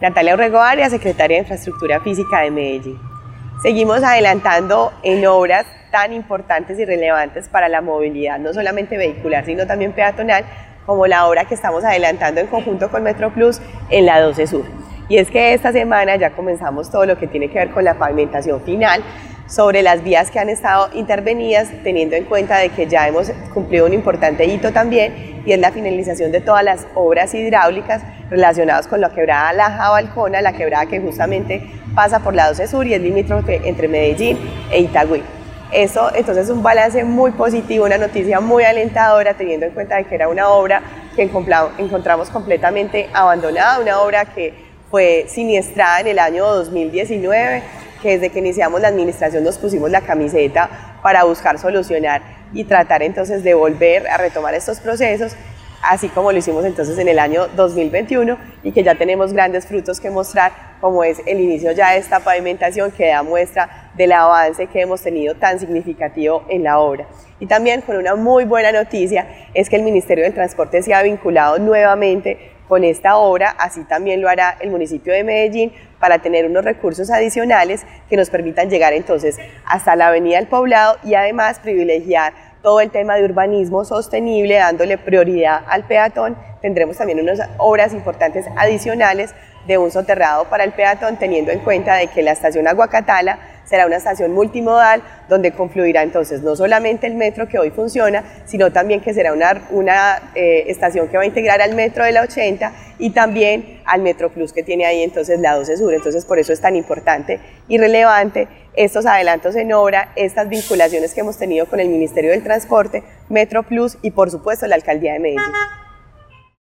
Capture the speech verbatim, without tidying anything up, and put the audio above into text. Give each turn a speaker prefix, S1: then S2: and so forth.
S1: Natalia Urrego Arias, secretaria de Infraestructura Física de Medellín. Seguimos adelantando en obras tan importantes y relevantes para la movilidad, no solamente vehicular, sino también peatonal, como la obra que estamos adelantando en conjunto con MetroPlus en la doce Sur. Y es que esta semana ya comenzamos todo lo que tiene que ver con la pavimentación final sobre las vías que han estado intervenidas, teniendo en cuenta de que ya hemos cumplido un importante hito también, y es la finalización de todas las obras hidráulicas relacionadas con la quebrada La Jabalcona, la quebrada que justamente pasa por la doce Sur y es limítrofe entre Medellín e Itagüí. Eso entonces es un balance muy positivo, una noticia muy alentadora, teniendo en cuenta de que era una obra que encontramos completamente abandonada, una obra que fue siniestrada en el año dos mil diecinueve, que desde que iniciamos la administración nos pusimos la camiseta para buscar solucionar y tratar entonces de volver a retomar estos procesos, así como lo hicimos entonces en el año dos mil veintiuno, y que ya tenemos grandes frutos que mostrar, como es el inicio ya de esta pavimentación que da muestra del avance que hemos tenido tan significativo en la obra. Y también con una muy buena noticia es que el Ministerio del Transporte se ha vinculado nuevamente con esta obra, así también lo hará el municipio de Medellín, para tener unos recursos adicionales que nos permitan llegar entonces hasta la Avenida del Poblado y además privilegiar todo el tema de urbanismo sostenible, dándole prioridad al peatón. Tendremos también unas obras importantes adicionales de un soterrado para el peatón, teniendo en cuenta de que la estación Aguacatala será una estación multimodal donde confluirá entonces no solamente el metro que hoy funciona, sino también que será una, una eh, estación que va a integrar al metro de la ochenta y también al MetroPlus que tiene ahí entonces la doce Sur. Entonces por eso es tan importante y relevante estos adelantos en obra, estas vinculaciones que hemos tenido con el Ministerio del Transporte, MetroPlus y por supuesto la Alcaldía de Medellín.